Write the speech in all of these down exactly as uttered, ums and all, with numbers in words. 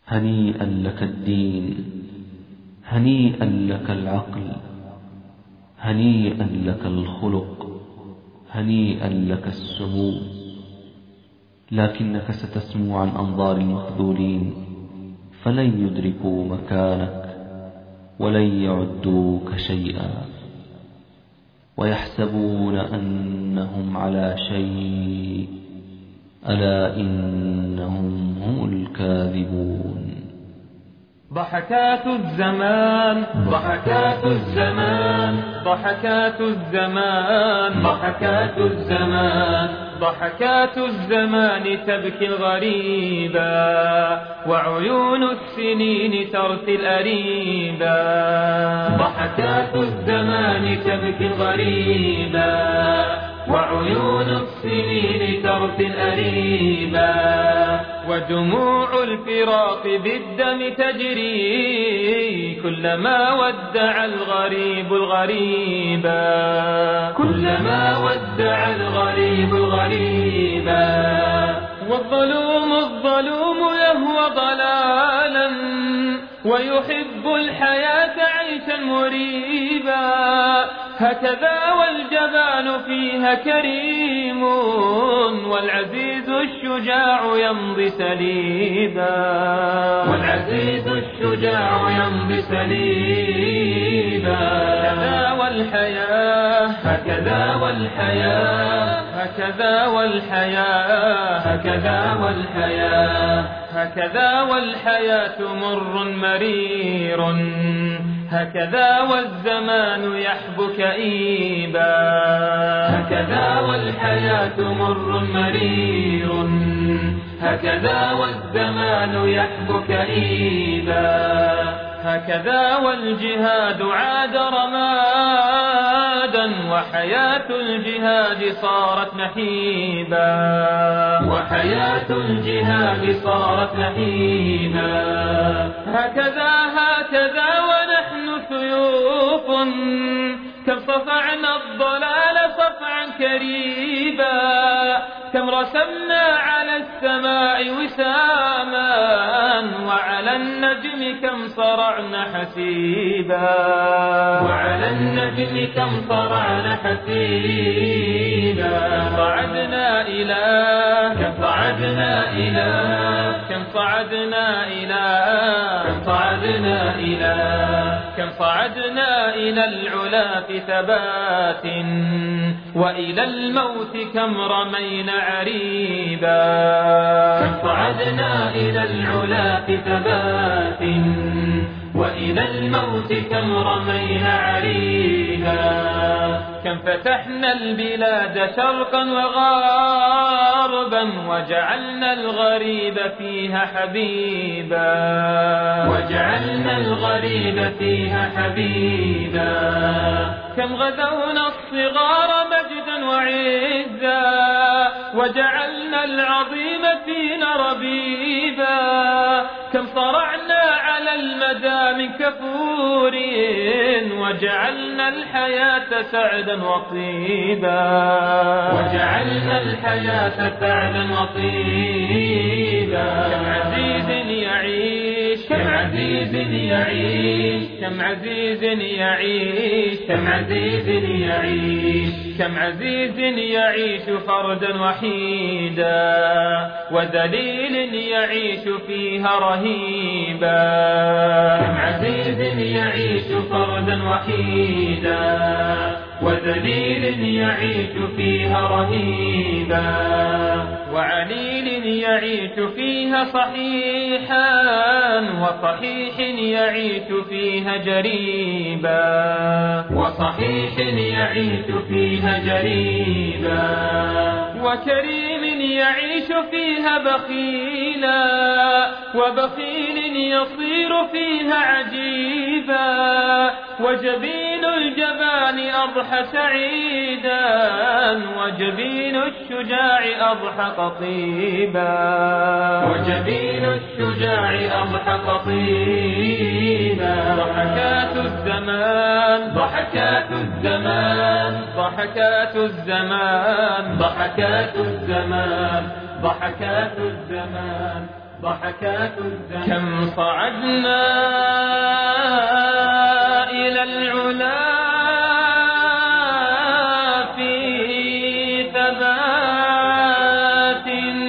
هنيئا لك الدين، هنيئا لك العقل، هنيئا لك الخلق، هنيئا لك السمو. لكنك ستسمو عن أنظار المخذولين، فلن يدركوا مكانك ولن يعدوك شيئا، ويحسبون أنهم على شيء، ألا إنهم هم الكاذبون. ضحكات الزمان ضحكات الزمان ضحكات الزمان ضحكات الزمان ضحكات الزمان تبكي الغريبا، وعيون السنين ترثي الأريبا. ضحكات الزمان تبكي الغريبا، وعيون السنين ترثي الأريبا. ودموع الفراق بالدم تجري، كلما ودع الغريب الغريبا، كلما ودع الغريب الغريبا. والظلوم الظلوم يهوى ضلالا، ويحب الحياة عيشا مريبا. هكذا والجبان فيها كريم، والعزيز الشجاع يمضي سليبا. والعزيز الشجاع يمضي سليبا. هكذا والحياة هكذا والحياة هكذا والحياة هكذا والحياة هكذا والحياة مر مرير، هكذا والزمان يحبو كئيبا. هكذا والحياة مر مرير، هكذا والزمان يحبو كئيبا. هكذا والجهاد عاد رمادا، وحياة الجهاد صارت نحيبا. وحياة الجهاد صارت نحيبا. هكذا هكذا ونحن سيوف، كم صفعنا الضلال صفعا كريبا. كم رسمنا على السماء وساما، وعلى النجم كم صرعنا حسيبا. وعلى النجم كم صرعنا حسيبا. كم صعدنا إلى كم صعدنا إلى كم صعدنا إلى كم صعدنا إلى كم صعدنا إلى العلا في ثبات، وإلى الموت كم رمينا عريبا. كم صعدنا إلى العلا في ثبات، وإلى الموت كم رمينا عريبا. كم فتحنا البلاد شرقا وغربا، وجعلنا الغريب فيها حبيبا. وجعلنا الغريب فيها حبيبا. كم غزونا الصغار مجدا وعزا، وجعلنا العظيم فينا ربيبا. كم صرعنا على المدى من كفور، وجعلنا الحياة سعدا وطيبا. وجعلنا الحياة سعدا وطيبا. كم عزيز يعيش كم عزيز يعيش كم عزيز يعيش كم عزيز يعيش كم عزيز يعيش فردا وحيدا، وذليل يعيش فيها رهيبا. كم عزيز يعيش فردا وحيدا، وذليل يعيش فيها رهيبا. وعليل يعيش فيها صحيحا، وصحيح يعيش فيها جريبا. وصحيح يعيش فيها جريبا. وكريم يعيش فيها بخيلا، وبخيل يصير فيها عجيبا. وجبين الجبان أضحى سعيدا، وجبين الشجاع أضحى قطيبا. وجبين الشجاع أضحى قطيبا. ضحكات الزمان ضحكات الزمان ضحكات الزمان ضحكات الزمان ضحكات الزمان ضحكات الزمان. كم صعدنا إلى العلا في ثبات،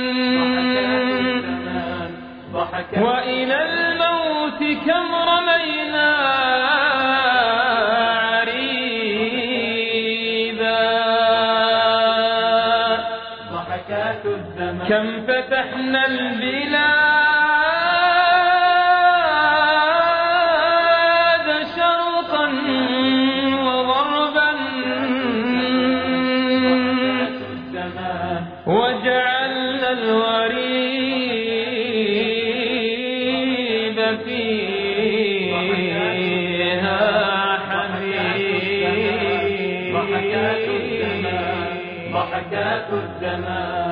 وإلى الموت كم رمينا عريبا. ضحكات الزمان. كم فتحنا البلاد شرقا وغربا، وجعلنا الغريب فيها حميد. ضحكات الزمان. ضحكات الزمان.